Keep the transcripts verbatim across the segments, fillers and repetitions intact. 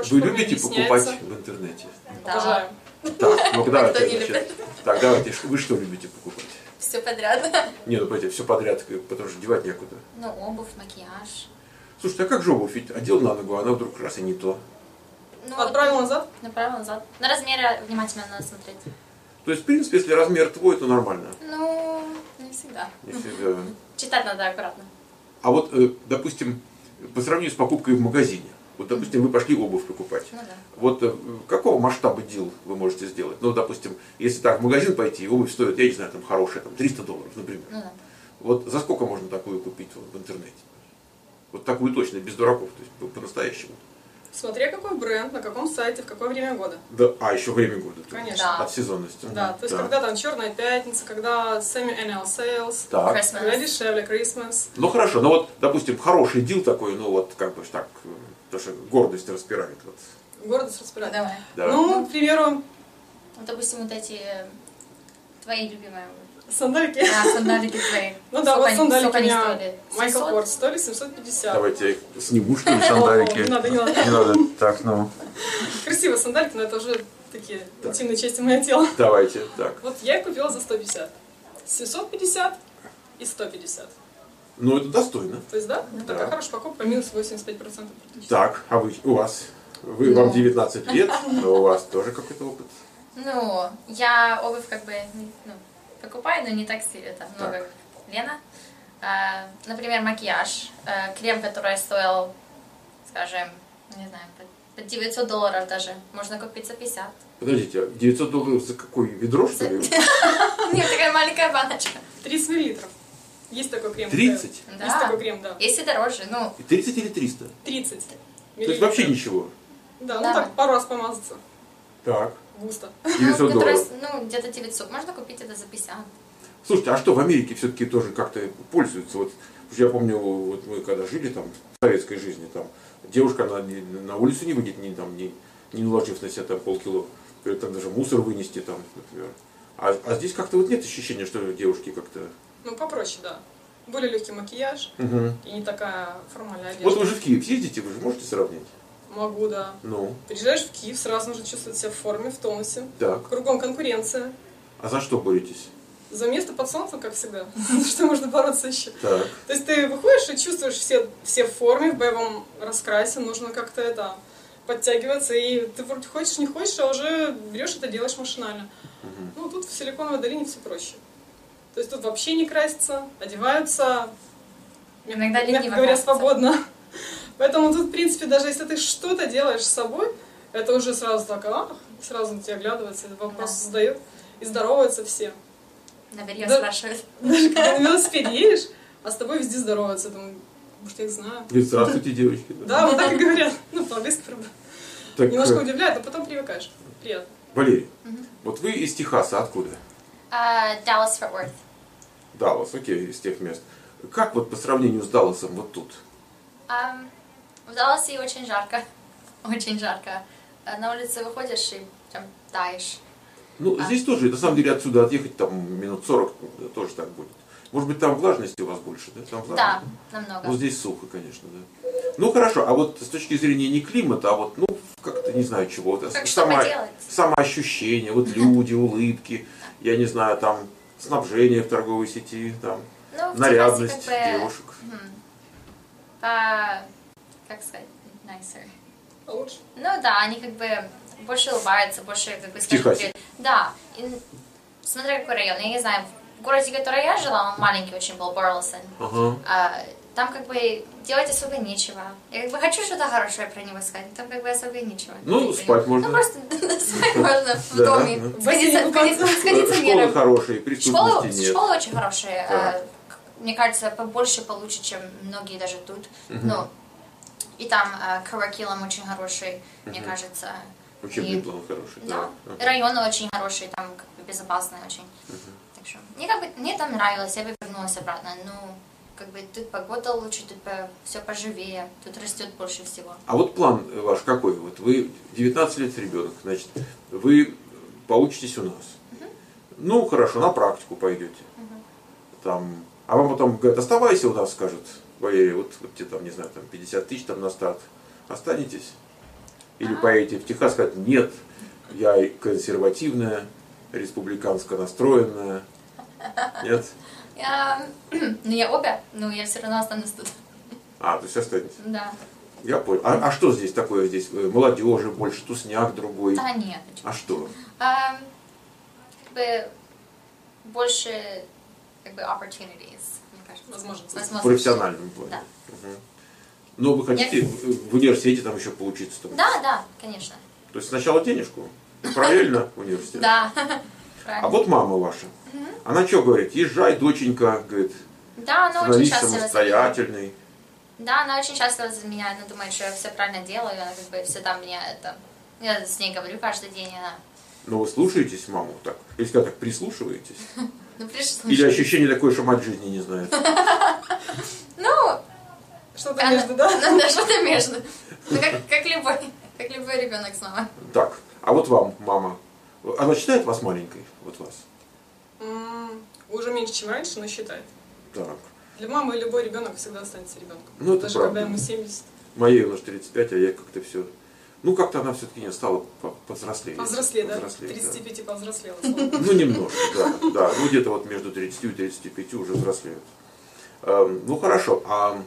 Вы любите покупать в интернете? Да. Обожаю. Так, ну давайте, Кто не значит, любит? так, давайте, ш- вы что любите покупать? Все подряд. Не, ну пойти, все подряд, потому что девать некуда. Ну, обувь, макияж. Слушайте, а как же обувь? Ведь одел на ногу, а она вдруг раз и не то. Ну, Отправил назад? Направил назад. На размеры внимательно надо смотреть. То есть, в принципе, если размер твой, то нормально. Ну, не всегда. Не всегда. Читать надо аккуратно. А вот, э, допустим, по сравнению с покупкой в магазине, вот, допустим, вы пошли обувь покупать. Ну да. Вот э, какого масштаба дел вы можете сделать? Ну, допустим, если так в магазин пойти, и обувь стоит, я не знаю, там хорошая, там триста долларов, например. Ну да. Вот за сколько можно такую купить вот, в интернете? Вот такую точно, без дураков, то есть по- по-настоящему. Смотря какой бренд, на каком сайте, в какое время года. Да, а еще время года. то есть, Конечно. Да. От сезонности. Да, то есть Так. когда там черная пятница, когда semi-annual sales, Так. Christmas. когда дешевле, Christmas. Ну хорошо, ну вот, допустим, хороший дил такой, ну вот как бы ж так, э, то что гордость распирает. Вот. Гордость распирает. Давай. Да. Ну, к примеру, Вот, допустим, вот эти э, твои любимые сандалики. да, сандалики твои. Ну да, Сколько вот они- сандалики сколько у они меня стоили? Майкл семьсот? Корс стоили семьсот пятьдесят. Давайте я их сниму, что ли, О, сандалики. не надо, не надо. Не надо. Так, ну. Красивые сандалики, но это уже такие интимные части моего тела. Давайте, так. Вот я их купила за сто пятьдесят. семьсот пятьдесят и сто пятьдесят. Ну, это достойно. То есть, да, Да. такая хорошая покупка, минус восемьдесят пять процентов. практически. Так, а вы, у вас? Вы, Ну. вам девятнадцать лет, но у вас тоже какой-то опыт. Ну, я обувь как бы не- ну, покупаю, но не так сильно, там много, Так. как Лена. А, например, макияж. А, крем, который стоил, скажем, не знаю, под- под девятьсот долларов даже, можно купить за пятьдесят. Подождите, а девятьсот долларов за какой ведро, что ли? Нет, такая маленькая баночка. тридцать миллилитров. Есть такой крем. тридцать? Есть Да. такой крем, да. Есть и дороже, ну, И тридцать или триста? тридцать То есть миллилитров. вообще ничего. Да, Да. ну так, пару раз помазаться. Так, Густо. девятьсот ну, который, долларов. ну, где-то девятьсот. Можно купить это за пятьдесят. Слушайте, а что в Америке все-таки тоже как-то пользуются? Вот я помню, вот мы когда жили там в советской жизни, там девушка она не- на улицу не выйдет, не, там, не, не наложив на себя там полкило, говорит, там даже мусор вынести там, например. А, а здесь как-то вот нет ощущения, что девушки как-то... Ну, попроще, да. Более легкий макияж Угу. и не такая формальная одежда. Вот вы же в Киев ездите, вы же можете сравнить? Могу, да. Ну, Приезжаешь в Киев, сразу же чувствовать себя в форме, в тонусе. так. Кругом конкуренция. А за что боретесь? За место под солнцем, как всегда. За что можно бороться еще? Так. То есть ты выходишь и чувствуешь все, все в форме, в боевом раскрасе, нужно как-то это подтягиваться, и ты вроде хочешь, не хочешь, а уже берешь это, делаешь машинально. Ну, тут в Силиконовой долине все проще. То есть тут вообще не красятся, одеваются, Иногда мягко лениво говоря, красятся. свободно. Поэтому тут, в принципе, даже если ты что-то делаешь с собой, это уже сразу так, а, сразу на тебя оглядывается, этот вопрос Да. задает, и здороваются все. На белье Да. спрашивают. Даже когда на велосипеде едешь, а с тобой везде здороваются. Я думаю, может, я их знаю. Говорит, здравствуйте, девочки. Да, вот так и говорят. Ну, по-английски, правда. Так, Немножко э, удивляет, но потом привыкаешь. Приятно. Валерий, вот вы из Техаса, откуда? А, Dallas Fort Worth. Даллас, окей, из тех мест. Как вот по сравнению с Далласом вот тут? Ам, в Далласе очень жарко. Очень жарко. А На улице выходишь и прям таешь. Ну, здесь тоже, на самом деле, отсюда отъехать там минут сорок э, тоже так будет. Может быть, там влажности у вас больше, да? Там Да, влажно? намного. Ну, здесь сухо, конечно, да. Ну, хорошо, а вот с точки зрения не климата, а вот, ну, как-то, не знаю, чего. Вот, Как что само- поделать? самоощущение, вот люди, улыбки, я не знаю, там, снабжение в торговой сети, там, Ну, в нарядность Техасе как бы, девушек. мгм, по, как сказать, nicer. Получше. Ну да, они как бы больше улыбаются, больше как бы скажем, Техасе? привет. Да, и смотря какой район, я не знаю, в городе, в котором я жила, он маленький очень был, Барлсон. Ага. А, там как бы делать особо нечего. Я как бы хочу что-то хорошее про него сказать, там как бы особо нечего. Ну, спать можно. Ну просто спать можно в Да, доме, да. с Бассейн кондиционером. купаться. С Школы кондиционером. хорошие, Школа, преступности нет. школа очень хорошая. Так. э, к- Мне кажется, побольше получше, чем многие даже тут. Ну, и там э, curriculum очень хороший, мне кажется. Учебный И- план хороший. Да, Да. и районы очень хорошие, там как бы безопасные очень. Так что мне как бы мне там нравилось, я бы вернулась обратно. Ну, как бы тут погода лучше, тут все поживее, тут растет больше всего. А вот план ваш какой? Вот вы девятнадцать лет ребенок, значит, вы поучитесь у нас. Ну, хорошо, на практику пойдете. Там, а вам потом говорят, оставайся у нас, скажет Валерий, вот, вот тебе там, не знаю, там пятьдесят тысяч там на старт. Останетесь? Или поедете в Техас, сказать, нет, я консервативная, республиканско настроенная. Нет? Я, ну, я обе, но я все равно останусь тут. А, то есть останетесь. Да. Я понял. А, а что здесь такое? Здесь молодежи больше, тусняк другой. Да, нет. А что? А, как бы больше, как бы, opportunities, мне кажется. Возможности. В профессиональном плане. Да. Угу. Но вы хотите Я... в университете там еще поучиться? Там? Да, да, конечно. То есть сначала денежку, параллельно университет. Да. А вот мама ваша, она что говорит? Езжай, доченька, говорит, Да, она очень становись счастлива за меня. самостоятельной. Да, она очень счастлива за меня, она думает, что я все правильно делаю, она как бы всегда меня это... Я с ней говорю каждый день, она... Но вы слушаетесь маму так? Или как так, прислушиваетесь? Ну, прислушиваюсь. Или ощущение такое, что мать жизни не знает? Ну, Что-то она- между, да? Ну, да, что-то между. Ну, как, как любой, как любой ребенок с мамой. Так, а вот вам, мама, она считает вас маленькой? Вот вас? М, Уже меньше, чем раньше, но считает. Так. Для мамы любой ребенок всегда останется ребенком. Ну, это Даже правда. когда ему семьдесят. Моей у нас тридцать пять, а я как-то все... Ну, как-то она все-таки не стала по- повзрослее. Повзрослее, да? Повзрослее, да. тридцати пяти повзрослела. слава богу. Ну, немножко, да. Да, ну где-то вот между тридцатью и тридцатью пятью уже взрослеют. Эм, Ну, хорошо, а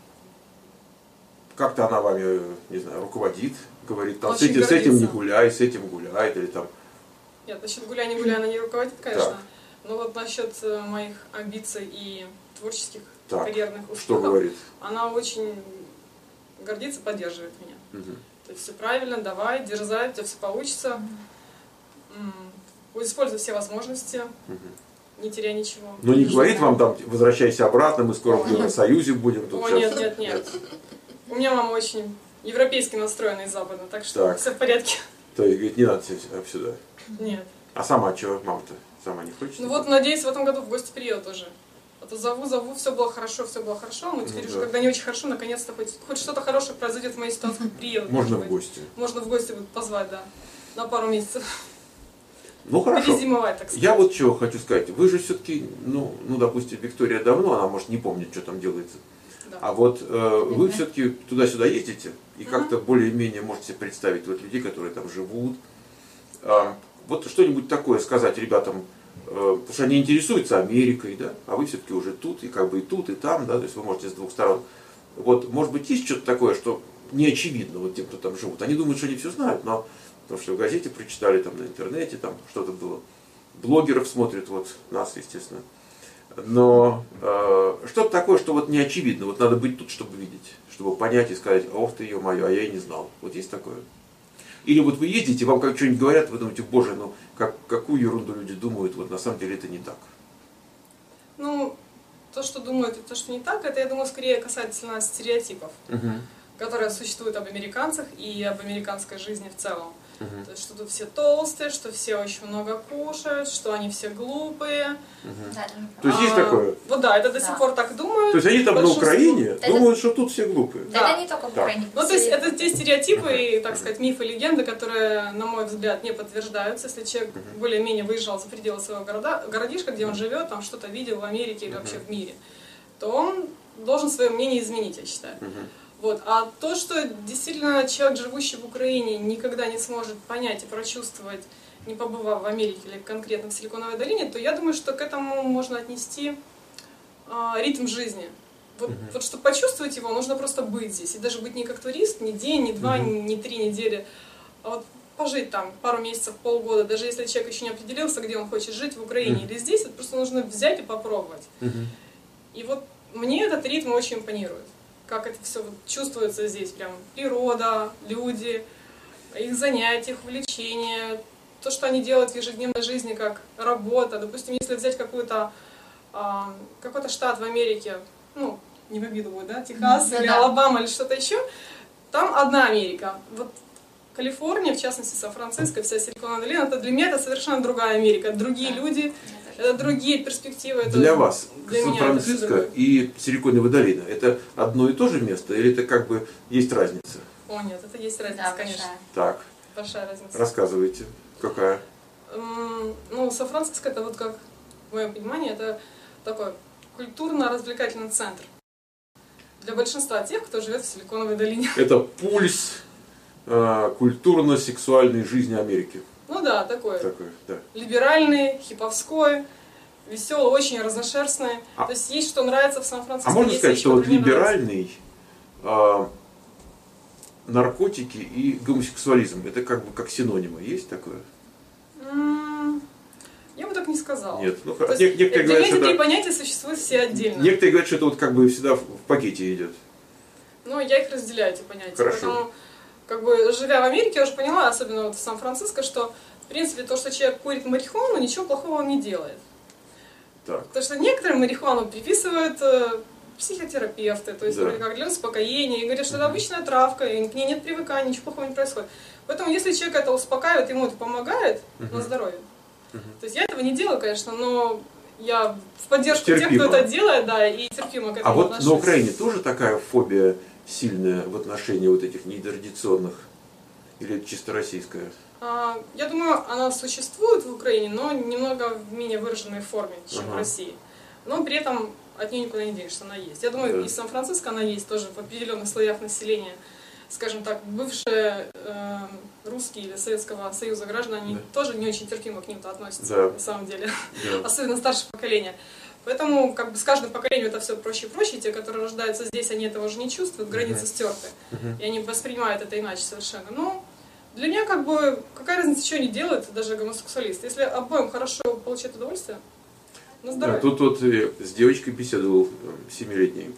как-то она вами, не знаю, руководит, говорит, там, с Очень этим, с этим не гордится. гуляй, с этим гуляй, или там... Нет, насчет гуляй, не гуляй, она не руководит, конечно. Так. Но вот насчет э, моих амбиций и творческих, Так, карьерных что успехов, говорит? она очень гордится, поддерживает меня. Мгм. То есть все правильно, давай, дерзай, у тебя все получится. М, Используй все возможности, Мгм. не теряй ничего. Ну, не говорит вам там, возвращайся обратно, мы скоро в Евросоюзе будем. Тут О, сейчас- нет, нет, нет. У меня мама очень европейски настроена и западно, так что Так. все в порядке. То есть, говорит, не надо сюда- сюда. Нет. А сама что, мама-то? Сама не хочет? Ну вот, надеюсь, в этом году в гости приедут тоже. А то зову, зову, все было хорошо, все было хорошо, но теперь Ну уже, да. когда не очень хорошо, наконец-то хоть, хоть что-то хорошее произойдет в моей ситуации, приедут. Можно может в быть. гости. Можно в гости будут позвать, да. На пару месяцев. Ну, хорошо. Перезимовать, так сказать. Я вот чего хочу сказать. Вы же все-таки, ну, ну, допустим, Виктория давно, она может не помнит, что там делается. Да. А вот э, вы все-таки туда-сюда ездите и как-то более-менее можете себе представить вот людей, которые там живут. А, вот что-нибудь такое сказать ребятам, э, потому что они интересуются Америкой, да, а вы все-таки уже тут, и как бы и тут, и там, да, то есть вы можете с двух сторон. Вот, может быть, есть что-то такое, что не очевидно вот тем, кто там живут. Они думают, что они все знают, но потому что в газете прочитали, там на интернете, там что-то было. Блогеров смотрят, вот нас, естественно. Но э, что-то такое, что вот не очевидно. Вот надо быть тут, чтобы видеть, чтобы понять и сказать, ох ты, ё-моё, а я и не знал. Вот есть такое? Или вот вы ездите, вам как что-нибудь говорят, вы думаете, боже, ну как, какую ерунду люди думают, вот на самом деле это не так. Ну, то, что думают, и то, что не так, это, я думаю, скорее касательно стереотипов, Угу. которые существуют об американцах и об американской жизни в целом. Угу. То есть, что тут все толстые, что все очень много кушают, что они все глупые. Да, это То есть есть А, такое? Вот да, это до сих Да. пор так думают. То есть они там на большинство. Украине Это- думают, что тут все глупые. Да, Да. это не только в Так. Украине. Ну, то есть все- это те стереотипы, и, так сказать, мифы, легенды, которые, на мой взгляд, не подтверждаются. Если человек более-менее выезжал за пределы своего города, городишка, где он живет, там что-то видел в Америке или вообще в мире, то он должен свое мнение изменить, я считаю. Мгм. Вот. А то, что действительно человек, живущий в Украине, никогда не сможет понять и прочувствовать, не побывав в Америке или конкретно в Силиконовой долине, то я думаю, что к этому можно отнести а, ритм жизни. Вот, вот чтобы почувствовать его, нужно просто быть здесь. И даже быть не как турист, не день, не два, Мгм. не, не три недели, а вот пожить там пару месяцев, полгода. Даже если человек еще не определился, где он хочет жить, в Украине Мгм. или здесь, это просто нужно взять и попробовать. Мгм. И вот мне этот ритм очень импонирует. Как это все вот чувствуется здесь. Прям природа, люди, их занятия, их увлечения, то, что они делают в ежедневной жизни, как работа. Допустим, если взять какую-то, а, какой-то штат в Америке, ну, не в обиду будет, да, Техас Да, или да. Алабама или что-то еще, там одна Америка. Вот Калифорния, в частности, Сан-Франциско, вся Силиконовая долина, это для меня это совершенно другая Америка. Другие Да. люди, это другие перспективы. Это Для вас для меня это Сан-Франциско всё и Силиконовая долина это одно и то же место или это как бы есть разница? О, нет, это есть разница, Да, конечно. большая. Так, Большая разница. рассказывайте, какая? М, Ну, Сан-Франциско, это вот как, в моем понимании, это такой культурно-развлекательный центр. Для большинства тех, кто живет в Силиконовой долине. Это пульс э, культурно-сексуальной жизни Америки. Ну да, такой. Такой, да. Либеральный, хиповской, веселый, очень разношерстный. А, То есть есть что нравится в Сан-Франциско. а можно есть сказать, вещи, что вот которые не нравятся. либеральный, э, наркотики и гомосексуализм, это как бы как синонимы, есть такое? М, Я бы так не сказала. Нет. Ну, То есть, нек- некоторые для говорят, меня что такие это- понятия существуют все отдельно. Некоторые говорят, что это вот как бы всегда в в пакете идет. Ну, я их разделяю, эти понятия. Хорошо. Поэтому, как бы, живя в Америке, я уже поняла, особенно вот в Сан-Франциско, что, в принципе, то, что человек курит марихуану, ничего плохого он не делает. Так. Потому что некоторым марихуану приписывают э, психотерапевты, то есть Да. вроде как для успокоения, и говорят, что это обычная травка, и к ней нет привыкания, ничего плохого не происходит. Поэтому, если человек это успокаивает, ему это помогает Мгм. на здоровье. Мгм. То есть я этого не делаю, конечно, но я в поддержку тех, Терпимо. кто это делает, да, и терпимо к этому А вот отношусь. на Украине тоже такая фобия сильная в отношении вот этих нетрадиционных? Или это чисто российская? А, Я думаю, она существует в Украине, но немного в менее выраженной форме, чем Ага. в России. Но при этом от нее никуда не денешься, она есть. Я думаю, Да. и в Сан-Франциско она есть тоже в определенных слоях населения. Скажем так, бывшие э, русские или Советского Союза граждане, они Да. тоже не очень терпимо к ним-то относятся, Да. на самом деле. Да. Особенно старшее поколение. Поэтому как бы с каждым поколением это все проще и проще. Те, которые рождаются здесь, они этого уже не чувствуют, границы Мгм. стерты. Мгм. И они воспринимают это иначе совершенно. Но для меня как бы какая разница, что они делают, даже гомосексуалисты. Если обоим хорошо получать удовольствие, на Да, здоровье. тут вот э, с девочкой беседовал э, семилетней.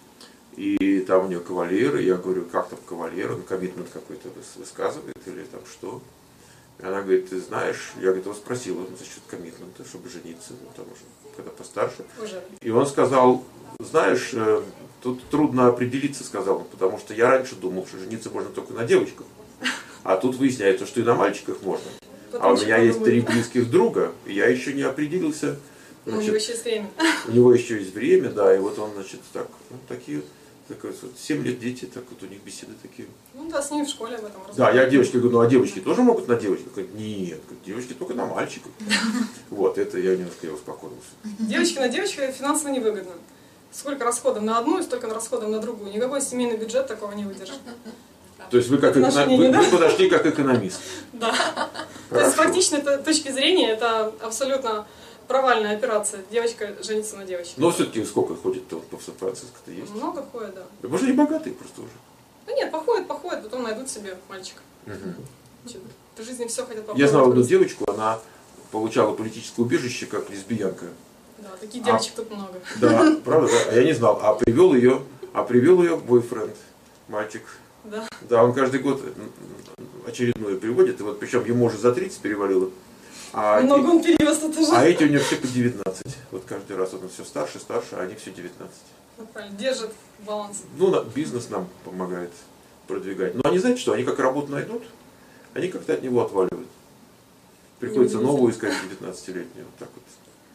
И там у нее кавалер, и я говорю, как там кавалер, он коммитмент какой-то выс- высказывает или там что. И она говорит, ты знаешь, я говорит, его спросил, он за счет коммитмента, чтобы жениться, ну, там уже, когда постарше. Уже. И он сказал, знаешь, э, тут трудно определиться, сказал он, потому что я раньше думал, что жениться можно только на девочках. А тут выясняется, что и на мальчиках можно. А Потому у что меня есть три подумали. близких друга, и я еще не определился. Ну, у него еще есть время. У него еще есть время, да, и вот он, значит, так, ну, такие, такой, вот, семь лет дети, так вот у них беседы такие. Ну да, с ними в школе об этом Да, разговаривали. я девочке говорю, ну а девочки тоже могут на девочках? Говорит, нет, говорит, девочки только на мальчиков. Вот, это я немножко я успокоился. Девочки на девочках это финансово невыгодно. Сколько расходов на одну и столько расходов на другую. Никакой семейный бюджет такого не выдержит. То есть вы, как эконом- Отношения вы, не вы да? подошли как экономист. Да. То Хорошо. есть с практичной т- точки зрения это абсолютно провальная операция. Девочка женится на девочке. Но все-таки сколько ходит-то вот по Сан-Франциско-то есть? Много ходит, да. Да, может, они богатые просто уже. Да нет, походят, походят, потом найдут себе мальчика. Мгм. Чё, В жизни все хотят Я попробовать. знал одну просто. девочку, она получала политическое убежище как лесбиянка. Да, таких А. девочек тут много. Да, правда, да. А я не знал. А привел ее, а привел ее бойфренд, мальчик. Да. Да, он каждый год очередное приводит, и вот причем ему уже за тридцать перевалило. А, Много эти, он перевез тут уже. а эти у него все по девятнадцать. Вот каждый раз он все старше, старше, а они все девятнадцать. Ну, правильно, держит баланс. Ну, на- бизнес нам помогает продвигать. Но они, знаете что, они как работу найдут, они как-то от него отваливают. Приходится Неудивительно. новую искать девятнадцатилетнюю. Вот так вот.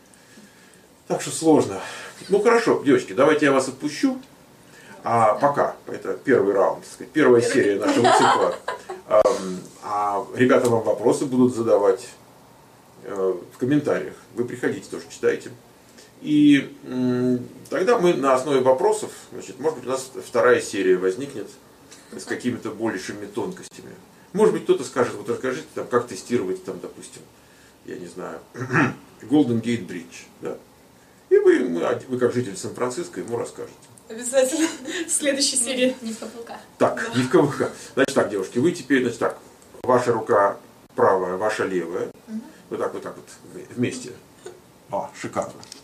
Так что сложно. Ну хорошо, девочки, давайте я вас отпущу. А пока, это первый раунд, так сказать, первая серия нашего цикла. Ам, А ребята вам вопросы будут задавать э, в комментариях. Вы приходите, тоже читайте. И м, тогда мы на основе вопросов, значит, может быть, у нас вторая серия возникнет с какими-то большими тонкостями. Может быть, кто-то скажет, вот расскажите, там, как тестировать, там, допустим, я не знаю, Golden Gate Bridge. Да? И вы, мы- вы, как житель Сан-Франциско, ему расскажете. Обязательно в следующей серии. Не в каблуках. Так, не в кавычках. Значит так, девушки, вы теперь, значит так, ваша рука правая, ваша левая. Вот так, вот так вот вместе. О, шикарно.